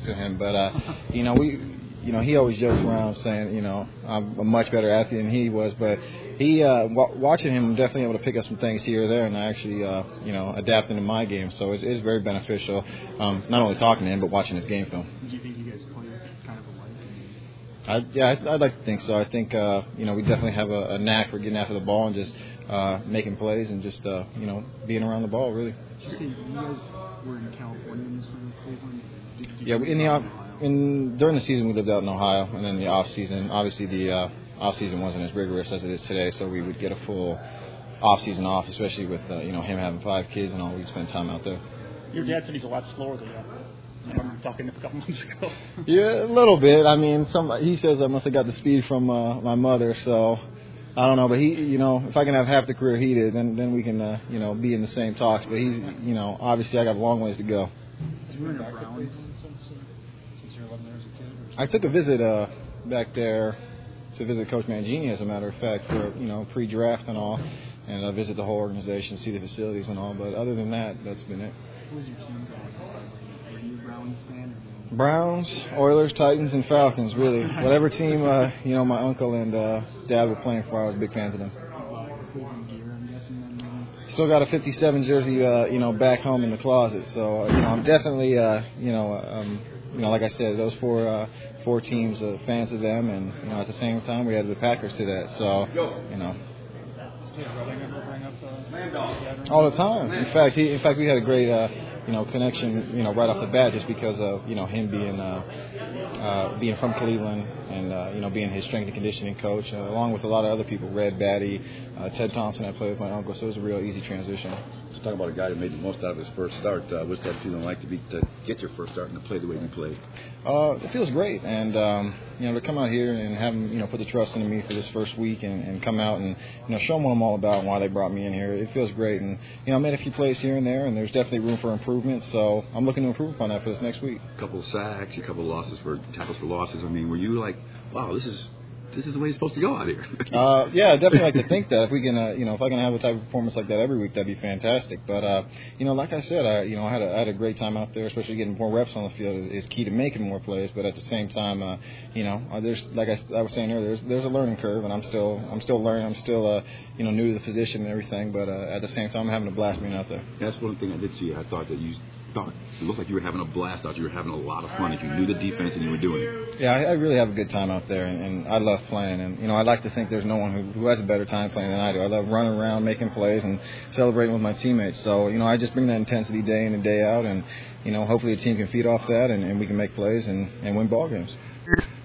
to him. But he always jokes around saying, I'm a much better athlete than he was. But he, watching him, I'm definitely able to pick up some things here or there, and I actually, adapt into my game. So it's very beneficial, not only talking to him, but watching his game film. Do you think you guys play kind of alike? I'd like to think so. I think, we definitely have a knack for getting after the ball and just making plays and just, being around the ball, really. Did you say you guys were in California in this one with Cleveland? During the season we lived out in Ohio, and then the off season, obviously the off season wasn't as rigorous as it is today, so we would get a full off season off, especially with him having 5 kids and all. We'd spend time out there. Your dad said he's a lot slower than you. I remember talking to him a couple months ago. Yeah, a little bit. I mean, he says I must have got the speed from my mother, so I don't know. But he, if I can have half the career he did, then we can, be in the same talks. But he's, obviously I got a long ways to go. You were in a Browns since you were 11 years a kid? I took a visit back there to visit Coach Mangini, as a matter of fact, for pre-draft and all, and visit the whole organization, see the facilities and all. But other than that, that's been it. Who was your team growing up? Were you a Browns fan? Browns, Oilers, Titans, and Falcons. Really, whatever team my uncle and dad were playing for, I was big fans of them. Cleveland gear, I'm guessing then. Still got a 57 jersey, back home in the closet. So I'm definitely, like I said, those four teams, fans of them, and at the same time we added the Packers to that. So Does your brother never bring up all the time. In fact, we had a great connection, right off the bat, just because of him being from Cleveland and being his strength and conditioning coach, along with a lot of other people, Red Batty, Ted Thompson. I played with my uncle, so it was a real easy transition. Let's talk about a guy who made the most out of his first start. What's that feeling like to get your first start and to play the way you played? It feels great, and to come out here and have them put the trust into me for this first week and come out and show them what I'm all about and why they brought me in here. It feels great, and I made a few plays here and there, and there's definitely room for improvement. So I'm looking to improve upon that for this next week. A couple of sacks, a couple of losses for tackles for losses. I mean, were you like, wow, this is the way it's supposed to go out here? Yeah, I definitely like to think that if we can, if I can have a type of performance like that every week, that'd be fantastic. But like I said, I had a great time out there, especially getting more reps on the field is key to making more plays. But at the same time, there's, like I was saying earlier, there's a learning curve, and I'm still learning. I'm still new to the position and everything. But at the same time, I'm having a blast being out there. That's one thing I did see. I thought that it looked like you were having a blast out. You were having a lot of fun. If you knew the defense and you were doing it. Yeah, I really have a good time out there, and I love playing. And I like to think there's no one who has a better time playing than I do. I love running around, making plays, and celebrating with my teammates. So I just bring that intensity day in and day out, and hopefully the team can feed off that, and we can make plays and win ball games.